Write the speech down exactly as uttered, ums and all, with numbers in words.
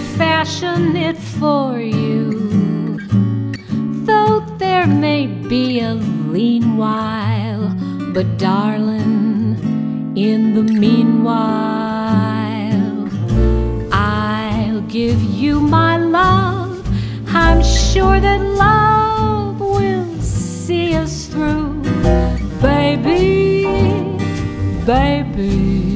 fashion it for you, though there may be a lean while. But darling, in the meanwhile, I'll give you my love. I'm sure that love will see us through. Baby, baby,